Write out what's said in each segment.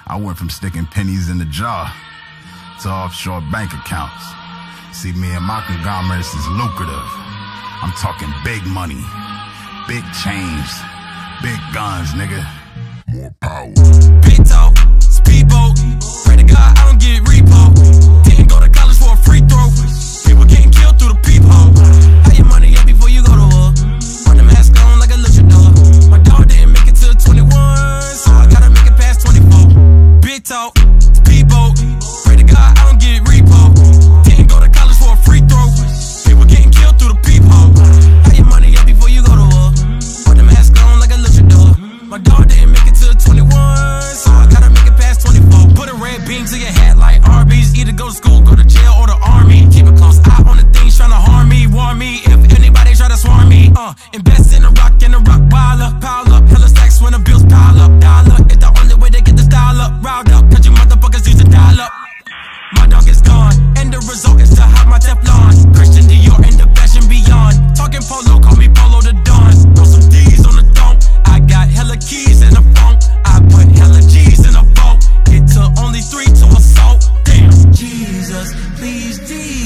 I went from sticking pennies in the jar to offshore bank accounts. See, me and my conglomerates is lucrative. I'm talking big money, big change, big guns, nigga. More power. Big talk, speedboat. Pray to God I don't get repo. Didn't go to college for a free throw. People getting killed through the peephole. Have your money up before you go to war. Run the mask on like a luchador. My dog didn't make it to 21, so I gotta make it past 24. Big talk, speedboat. Pray to God I don't get repo. Didn't go to college for a free throw. People getting killed through the peephole. Have your money up before you go to war. Run the mask on like a luchador. My dog didn't make it to 21, so I gotta make it past 24. Put a red beam to your head like Arby's. Either go to school, go to jail, or the army. Keep a close eye on the things trying to harm me. Warn me if anybody try to swarm me. Invest in a rock wilder. Pile up, hella stacks when the bills pile up. Dollar, it's the only way to get the style up. Riled up, cause you motherfuckers use a dial up. My dog is gone, and the result is to hide my Teflon. Christian Dior and the fashion beyond. Talking polo, call me Polo the Don. Throw some D's on the dome. I got hella keys in the phone. I put hella G's in a boat. It took only 3 to assault. Damn. Jesus, please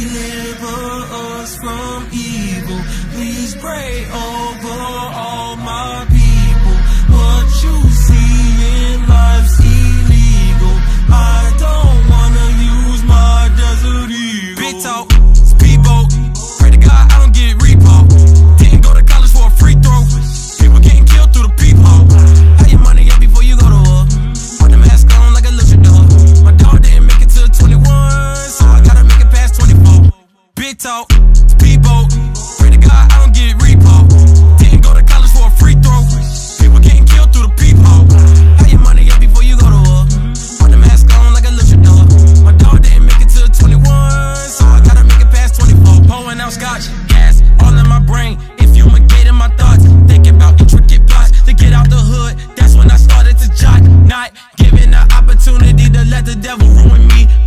deliver us from evil. Please pray over all my people. What you see in life's illegal. I don't wanna use my desert eagle. Big talk, speedboat. Pray to God I don't get repo. Didn't go to college for a free throw. People getting killed through the peephole. Have your money up before you go to war. Put the mask on like a luchador. My dog didn't make it to 21, so I gotta make it past 24. Big talk, speedboat. Pray to God I don't get repo. Didn't go to college for a free throw. People getting killed through the peephole. Have your money up before you go to war. Put the mask on like a luchador. My dog didn't make it to 21, so I gotta make it past 24. Pouring out scotch, gas, all in my brain. If you in my thoughts, thinking about intricate plots to get out the hood. That's when I started to jot. Not giving the opportunity to let the devil ruin me.